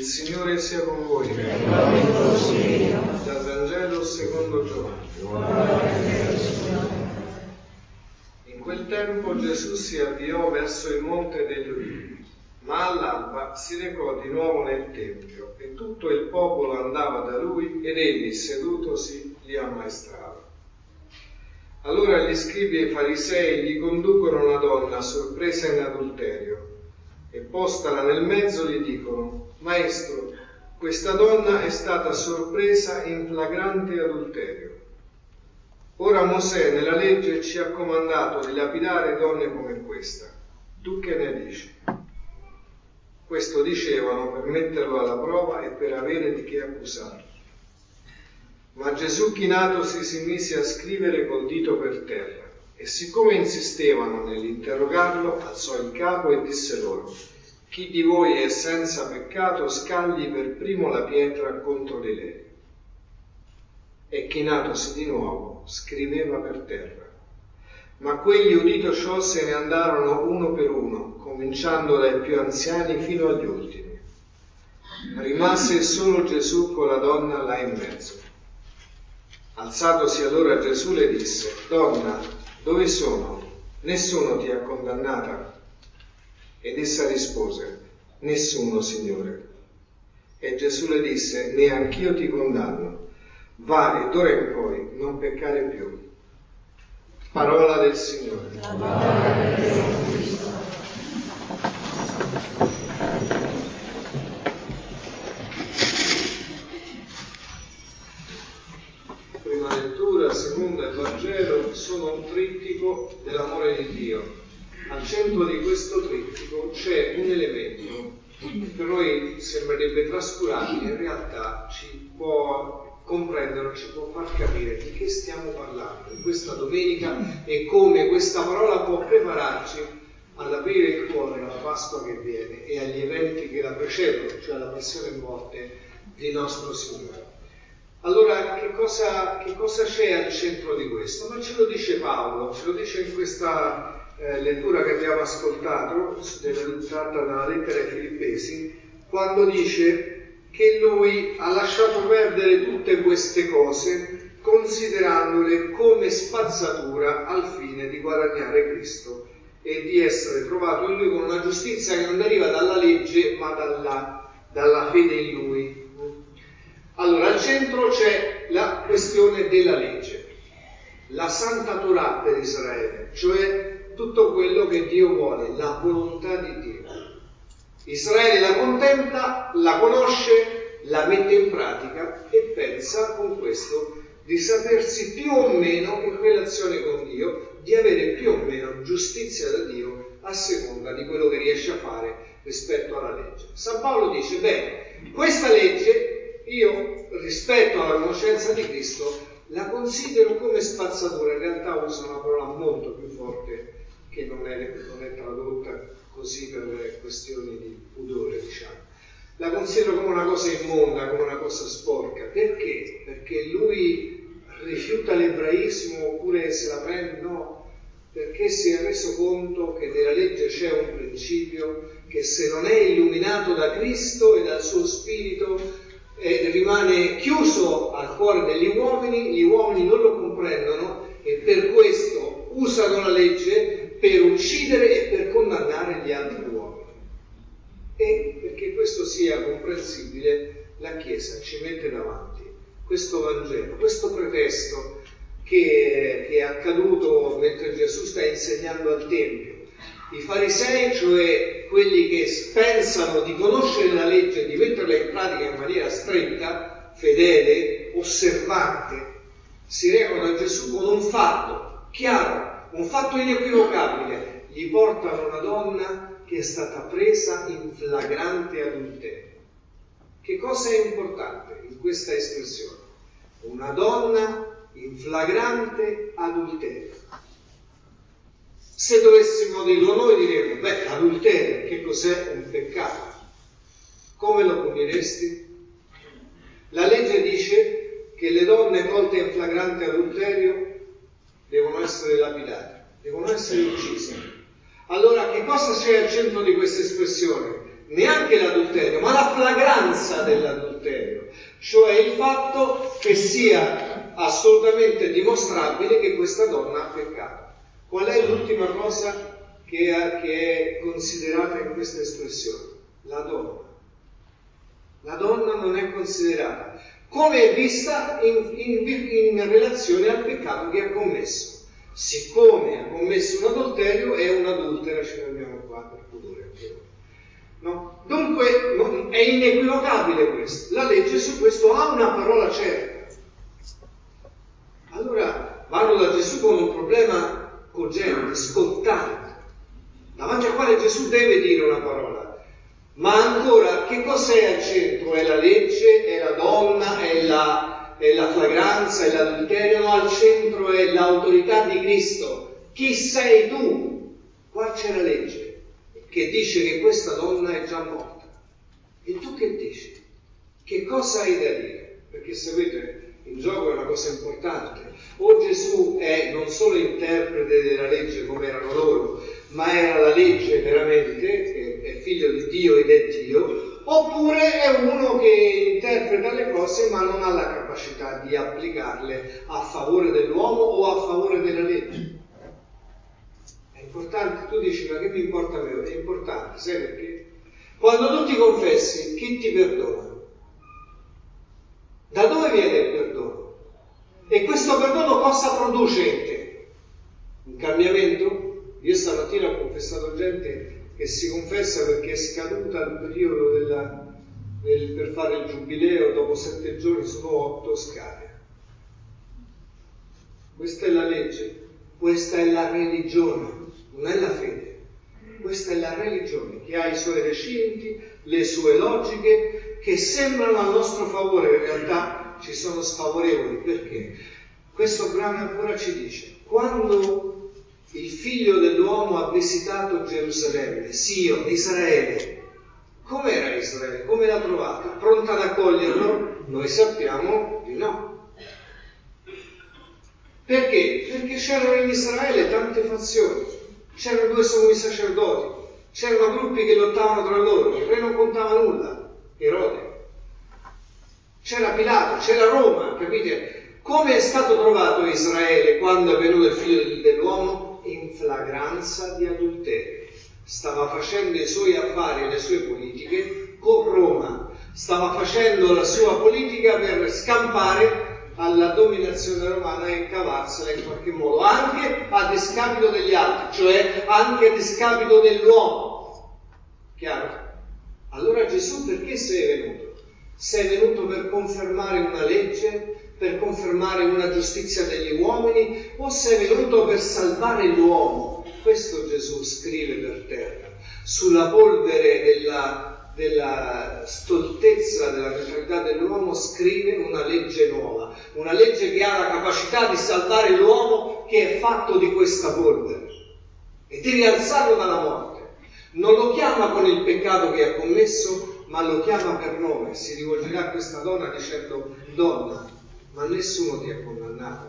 Signore sia con voi. Dal Vangelo secondo Giovanni. In quel tempo Gesù si avviò verso il monte degli Ulivi, ma all'alba si recò di nuovo nel Tempio e tutto il popolo andava da lui ed egli, sedutosi, li ammaestrava. Allora gli scribi e i farisei gli conducono una donna sorpresa in adulterio e postala nel mezzo gli dicono: Maestro, questa donna è stata sorpresa in flagrante adulterio. Ora Mosè nella legge ci ha comandato di lapidare donne come questa. Tu che ne dici? Questo dicevano per metterlo alla prova e per avere di che accusarlo. Ma Gesù chinatosi si mise a scrivere col dito per terra e siccome insistevano nell'interrogarlo alzò il capo e disse loro: chi di voi è senza peccato scagli per primo la pietra contro di lei. E chinatosi di nuovo scriveva per terra. Ma quelli udito ciò se ne andarono uno per uno, cominciando dai più anziani fino agli ultimi. Rimase solo Gesù con la donna là in mezzo. Alzatosi allora Gesù le disse: Donna, dove sono? Nessuno ti ha condannata? Ed essa rispose: Nessuno, Signore. E Gesù le disse: Neanch'io ti condanno. Va e d'ora in poi non peccare più. Parola del Signore. Prima lettura, seconda e Vangelo sono un trittico dell'amore di Dio. Al centro di questo trittico c'è un elemento che per noi sembrerebbe trascurabile, in realtà ci può comprendere, ci può far capire di che stiamo parlando in questa domenica e come questa parola può prepararci ad aprire il cuore alla Pasqua che viene e agli eventi che la precedono, cioè alla passione e morte di nostro Signore. Allora, che cosa c'è al centro di questo? Ma ce lo dice Paolo, ce lo dice in questa lettura che abbiamo ascoltato, tratta dalla lettera ai Filippesi, quando dice che lui ha lasciato perdere tutte queste cose considerandole come spazzatura al fine di guadagnare Cristo e di essere trovato in lui con una giustizia che non deriva dalla legge ma dalla fede in lui. Allora, al centro c'è la questione della legge, la Santa Torah per Israele, cioè tutto quello che Dio vuole, la volontà di Dio. Israele la contempla, la conosce, la mette in pratica e pensa con questo di sapersi più o meno in relazione con Dio, di avere più o meno giustizia da Dio a seconda di quello che riesce a fare rispetto alla legge. San Paolo dice: bene, questa legge io rispetto alla conoscenza di Cristo la considero come spazzatura. In realtà usa una parola molto più forte che non è tradotta così per questioni di pudore, diciamo. La considero come una cosa immonda, come una cosa sporca. Perché? Perché lui rifiuta l'ebraismo oppure se la prende? No, perché si è reso conto che nella legge c'è un principio che se non è illuminato da Cristo e dal suo Spirito rimane chiuso al cuore degli uomini, gli uomini non lo comprendono e per questo usano la legge per uccidere e per condannare gli altri uomini. E perché questo sia comprensibile, la Chiesa ci mette davanti questo Vangelo, questo pretesto che è accaduto mentre Gesù sta insegnando al Tempio. I farisei, cioè quelli che pensano di conoscere la legge e di metterla in pratica in maniera stretta, fedele, osservante, si recano a Gesù con un fatto chiaro, un fatto inequivocabile. Gli portano una donna che è stata presa in flagrante adulterio. Che cosa è importante in questa espressione? Una donna in flagrante adulterio. Se dovessimo dirlo noi diremmo: l'adulterio che cos'è? Un peccato. Come lo puniresti? La legge dice che le donne colte in flagrante adulterio devono essere lapidate, devono essere uccise. Allora, che cosa c'è al centro di questa espressione? neanche l'adulterio, ma la flagranza dell'adulterio, cioè il fatto che sia assolutamente dimostrabile che questa donna ha peccato. Qual è l'ultima cosa che è considerata in questa espressione? La donna. La donna non è considerata, come è vista in relazione al peccato che ha commesso. Siccome ha commesso un adulterio, è un'adultera, ci fermiamo qua per pudore. No? Dunque è inequivocabile questo. La legge su questo ha una parola certa. Allora vanno da Gesù con un problema cogente, scottante, davanti al quale Gesù deve dire una parola. Ma ancora, che cos'è al centro? È la legge, è la donna, è la flagranza, è l'adulterio? No, al centro è l'autorità di Cristo. Chi sei tu? Qua c'è la legge che dice che questa donna è già morta. E tu che dici? Che cosa hai da dire? Perché sapete, in gioco è una cosa importante. O Gesù è non solo interprete della legge come erano loro, ma era la legge veramente, è figlio di Dio ed è Dio, oppure è uno che interpreta le cose ma non ha la capacità di applicarle a favore dell'uomo o a favore della legge. È importante, tu dici, ma che mi importa a me? È importante, sai perché? Quando tu ti confessi, chi ti perdona? Da dove viene il perdono? E questo perdono cosa produce in te? Un cambiamento? Io stamattina ho confessato gente che si confessa perché è scaduta il periodo per fare il giubileo, dopo 7 giorni sono 8 scade. Questa è la legge, questa è la religione, non è la fede. Questa è la religione che ha i suoi recinti, le sue logiche, che sembrano a nostro favore, in realtà ci sono sfavorevoli. Perché? Questo brano ancora ci dice, quando il figlio dell'uomo ha visitato Gerusalemme, Sion, Israele, com'era Israele? Come l'ha trovata? Pronta ad accoglierlo? Noi sappiamo di no. Perché? Perché c'erano in Israele tante fazioni, c'erano 2 sommi sacerdoti, c'erano gruppi che lottavano tra loro, il re non contava nulla, Erode. C'era Pilato, c'era Roma, capite? Come è stato trovato Israele quando è venuto il figlio dell'uomo? In flagranza di adulterio. Stava facendo i suoi affari e le sue politiche con Roma, stava facendo la sua politica per scampare alla dominazione romana e cavarsela in qualche modo, anche a discapito degli altri, cioè anche a discapito dell'uomo. Chiaro? Allora Gesù perché sei venuto? Sei venuto per confermare una legge, per confermare una giustizia degli uomini, o sei venuto per salvare l'uomo? Questo Gesù scrive per terra, sulla polvere della stoltezza, della mentalità dell'uomo, scrive una legge nuova, una legge che ha la capacità di salvare l'uomo che è fatto di questa polvere e di rialzarlo dalla morte. Non lo chiama con il peccato che ha commesso, ma lo chiama per nome. Si rivolgerà a questa donna dicendo: donna, ma nessuno ti ha condannato.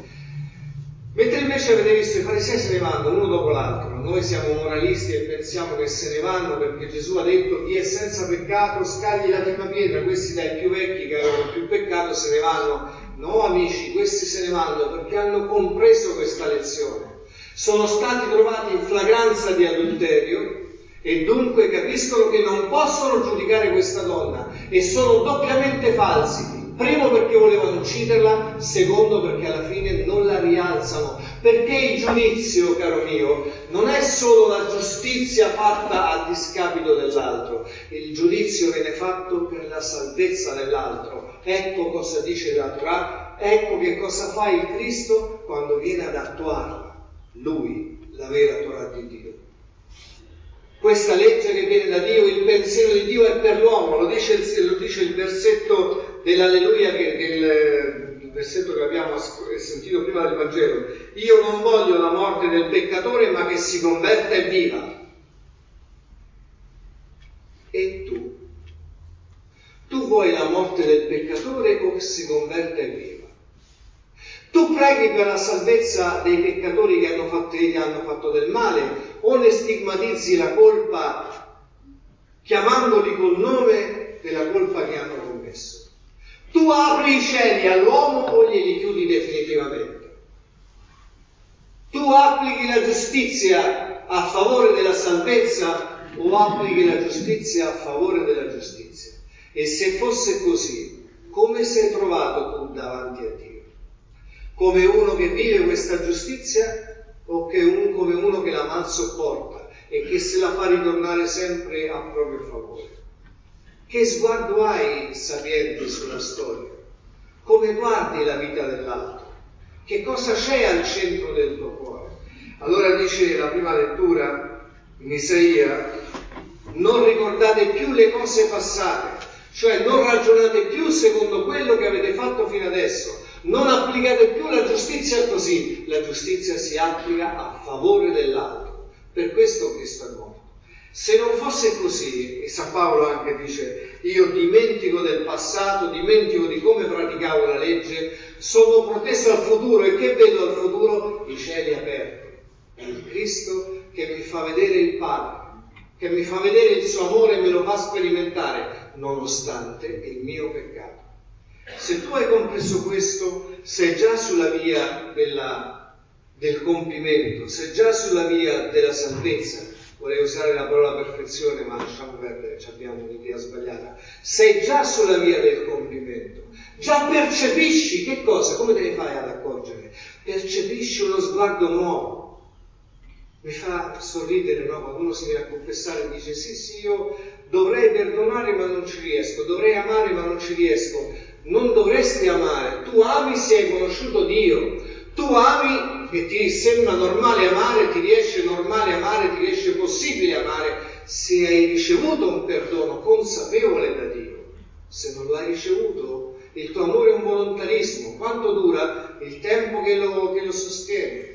Mentre invece avete visto i farisei se ne vanno uno dopo l'altro. Noi siamo moralisti e pensiamo che se ne vanno perché Gesù ha detto: chi è senza peccato scagli la prima pietra. Questi dai più vecchi che avevano più peccato se ne vanno. No amici, questi se ne vanno perché hanno compreso questa lezione. Sono stati trovati in flagranza di adulterio e dunque capiscono che non possono giudicare questa donna e sono doppiamente falsi. Primo perché volevano ucciderla, secondo perché alla fine non la rialzano. Perché il giudizio, caro mio, non è solo la giustizia fatta a discapito dell'altro. Il giudizio viene fatto per la salvezza dell'altro. Ecco cosa dice la Torah, ecco che cosa fa il Cristo quando viene ad attuarla. Lui, la vera Torah di Dio. Questa legge che viene da Dio, il pensiero di Dio è per l'uomo, lo dice il versetto dell'Alleluia, il versetto che abbiamo sentito prima del Vangelo. Io non voglio la morte del peccatore, ma che si converta e viva. E tu? Tu vuoi la morte del peccatore o che si converta e viva? Tu preghi per la salvezza dei peccatori che hanno fatto del male, o ne stigmatizzi la colpa chiamandoli col nome della colpa che hanno commesso. Tu apri i cieli all'uomo o glieli chiudi definitivamente? Tu applichi la giustizia a favore della salvezza o applichi la giustizia a favore della giustizia? E se fosse così, come sei trovato tu davanti a Dio? Come uno che vive questa giustizia o come uno che la mal sopporta e che se la fa ritornare sempre a proprio favore? Che sguardo hai, sapiente, sulla storia? Come guardi la vita dell'altro? Che cosa c'è al centro del tuo cuore? Allora dice la prima lettura in Isaia: non ricordate più le cose passate, cioè non ragionate più secondo quello che avete fatto fino adesso, non applicate più la giustizia così, la giustizia si applica a favore dell'altro. Per questo Cristo è morto. Se non fosse così, e San Paolo anche dice: io dimentico del passato, dimentico di come praticavo la legge, sono proteso al futuro. E che vedo al futuro? I cieli aperti. Il Cristo che mi fa vedere il Padre, che mi fa vedere il suo amore e me lo fa sperimentare, nonostante il mio peccato. Se tu hai compreso questo, sei già sulla via del compimento, sei già sulla via della salvezza. Vorrei usare la parola perfezione, ma lasciamo perdere, abbiamo un'idea sbagliata. Sei già sulla via del compimento. Già percepisci che cosa? Come te ne fai ad accorgere? Percepisci uno sguardo nuovo. Mi fa sorridere, no? Quando uno si viene a confessare e dice: sì, io dovrei perdonare ma non ci riesco, dovrei amare ma non ci riesco. Non dovresti amare. Tu ami se hai conosciuto Dio. Tu ami e ti sembra normale amare, ti riesce normale amare, ti riesce possibile amare se hai ricevuto un perdono consapevole da Dio. Se non l'hai ricevuto, il tuo amore è un volontarismo. Quanto dura? Il tempo che lo sostiene.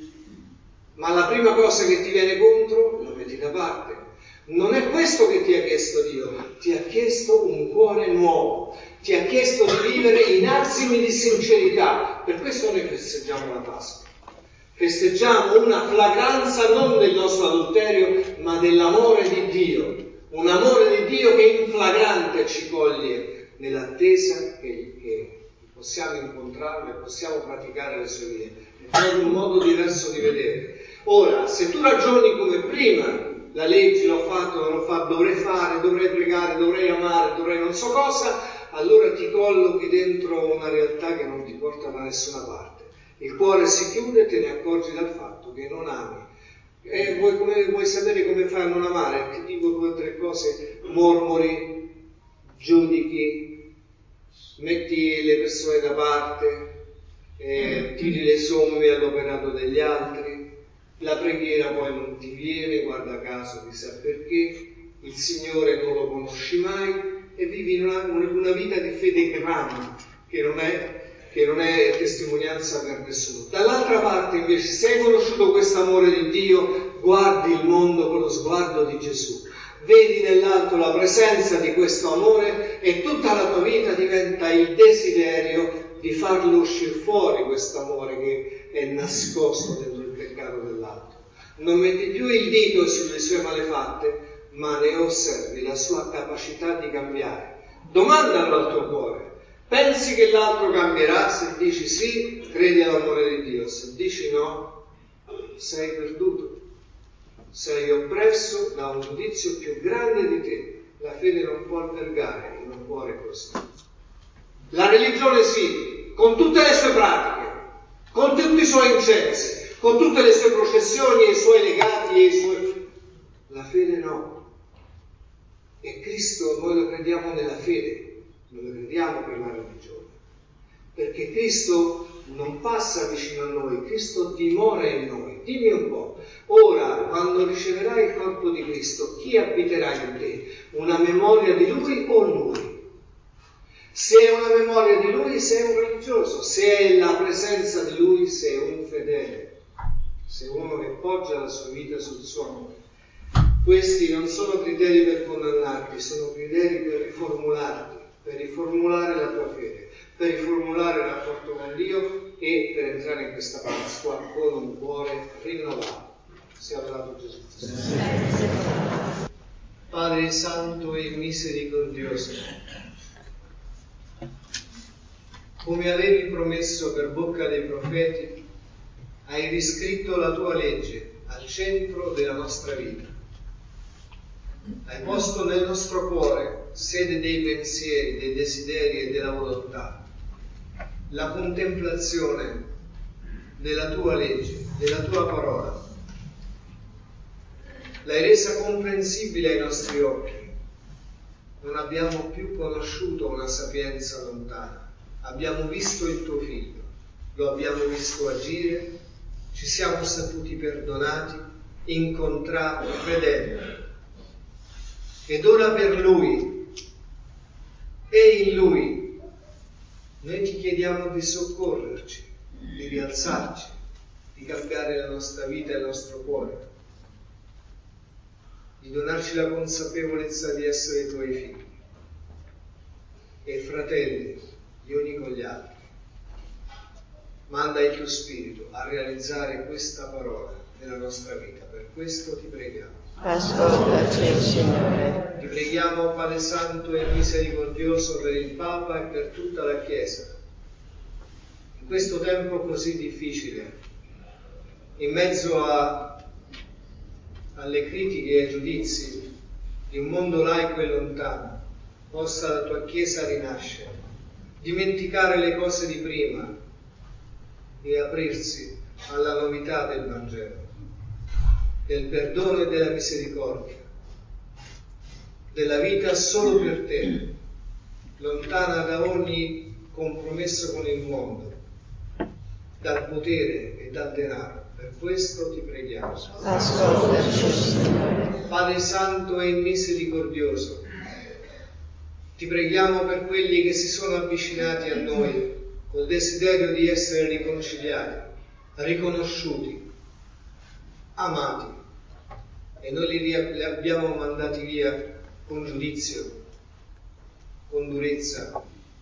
Ma la prima cosa che ti viene contro, lo metti da parte. Non è questo che ti ha chiesto Dio, ti ha chiesto un cuore nuovo, ti ha chiesto di vivere in azimi di sincerità. Per questo noi festeggiamo la Pasqua. Festeggiamo una flagranza non del nostro adulterio, ma dell'amore di Dio. Un amore di Dio che in flagrante ci coglie nell'attesa che possiamo incontrarlo e possiamo praticare le sue vie. È proprio un modo diverso di vedere. Ora, se tu ragioni come prima, la legge l'ho fatto, non l'ho fatto, dovrei fare, dovrei pregare, dovrei amare, dovrei non so cosa, allora ti collochi dentro una realtà che non ti porta da nessuna parte. Il cuore si chiude e te ne accorgi dal fatto che non ami. E vuoi sapere come fai a non amare? Ti dico 2 o 3 cose: mormori, giudichi, metti le persone da parte, tiri le somme all'operato degli altri. La preghiera poi non ti viene, guarda caso, chissà perché, il Signore non lo conosci mai e vivi una vita di fede grama, che non è testimonianza per nessuno. Dall'altra parte invece, se hai conosciuto questo amore di Dio, guardi il mondo con lo sguardo di Gesù. Vedi nell'altro la presenza di questo amore e tutta la tua vita diventa il desiderio di farlo uscire fuori, questo amore che è nascosto dentro il peccato dell'altro. Non metti più il dito sulle sue malefatte, ma ne osservi la sua capacità di cambiare. Domandalo al tuo cuore: pensi che l'altro cambierà? Se dici sì, credi all'amore di Dio; se dici no, sei perduto, sei oppresso da un giudizio più grande di te. La fede non può albergare in un cuore così. La religione sì, con tutte le sue pratiche, con tutti i suoi incensi, con tutte le sue processioni e i suoi legati e i suoi... La fede no. E Cristo noi lo crediamo nella fede, non lo crediamo per la religione. Perché Cristo non passa vicino a noi, Cristo dimora in noi. Dimmi un po', ora quando riceverai il corpo di Cristo, chi abiterà in te? Una memoria di Lui o Lui? Se è una memoria di Lui, sei un religioso; se è la presenza di Lui, sei un fedele, sei uno che poggia la sua vita sul suo amore. Questi non sono criteri per condannarti, sono criteri per riformularti, per riformulare la tua fede, per riformulare il rapporto con Dio e per entrare in questa Pasqua con un cuore rinnovato. Sia lodato Gesù. Padre Santo, misericordioso, come avevi promesso per bocca dei profeti, hai riscritto la tua legge al centro della nostra vita. Hai posto nel nostro cuore, sede dei pensieri, dei desideri e della volontà, la contemplazione della tua legge, della tua parola. L'hai resa comprensibile ai nostri occhi. Non abbiamo più conosciuto una sapienza lontana. Abbiamo visto il tuo Figlio, lo abbiamo visto agire, ci siamo saputi perdonati, incontrati, credenti. Ed ora per Lui e in Lui noi ti chiediamo di soccorrerci, di rialzarci, di cambiare la nostra vita e il nostro cuore, di donarci la consapevolezza di essere tuoi figli e fratelli gli uni con gli altri. Manda il tuo Spirito a realizzare questa parola nella nostra vita. Per questo ti preghiamo. Ascoltaci, Signore. Ti preghiamo, Padre Santo e misericordioso, per il Papa e per tutta la Chiesa. In questo tempo così difficile, in mezzo alle critiche e ai giudizi di un mondo laico e lontano, possa la tua Chiesa rinascere, dimenticare le cose di prima e aprirsi alla novità del Vangelo, del perdono e della misericordia, della vita solo per te, lontana da ogni compromesso con il mondo, dal potere e dal denaro. Per questo ti preghiamo. Ascoltaci, Signore. Padre Santo e misericordioso, ti preghiamo per quelli che si sono avvicinati a noi col desiderio di essere riconciliati, riconosciuti, amati, e noi li abbiamo mandati via con giudizio, con durezza,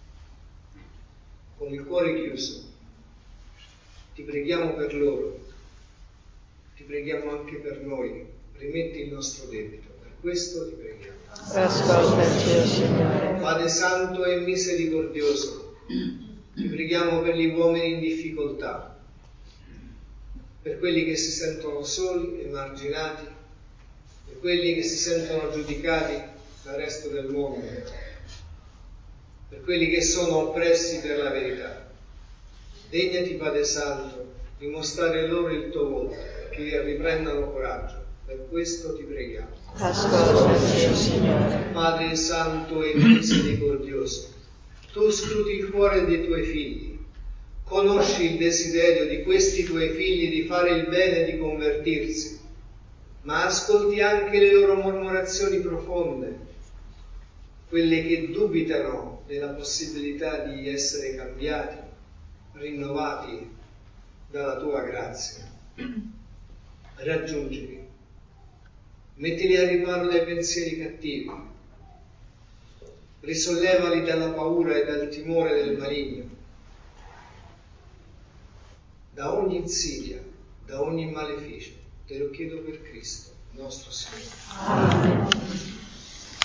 con il cuore chiuso. Ti preghiamo per loro, ti preghiamo anche per noi, rimetti il nostro debito, per questo ti preghiamo. Ascoltaci, Signore. Padre Santo e misericordioso, ti preghiamo per gli uomini in difficoltà, per quelli che si sentono soli, emarginati, per quelli che si sentono giudicati dal resto del mondo, per quelli che sono oppressi per la verità. Degnati, Padre Santo, di mostrare loro il tuo volto, che riprendano coraggio. Per questo ti preghiamo. Ascoltaci, Signore. Padre Santo e misericordioso, tu scruti il cuore dei tuoi figli, conosci il desiderio di questi tuoi figli di fare il bene e di convertirsi, ma ascolti anche le loro mormorazioni profonde, quelle che dubitano della possibilità di essere cambiati, rinnovati dalla tua grazia. Raggiungili, mettili a riparo dai pensieri cattivi, risollevali dalla paura e dal timore del maligno, da ogni insidia, da ogni maleficio. Te lo chiedo per Cristo, nostro Signore. Amen.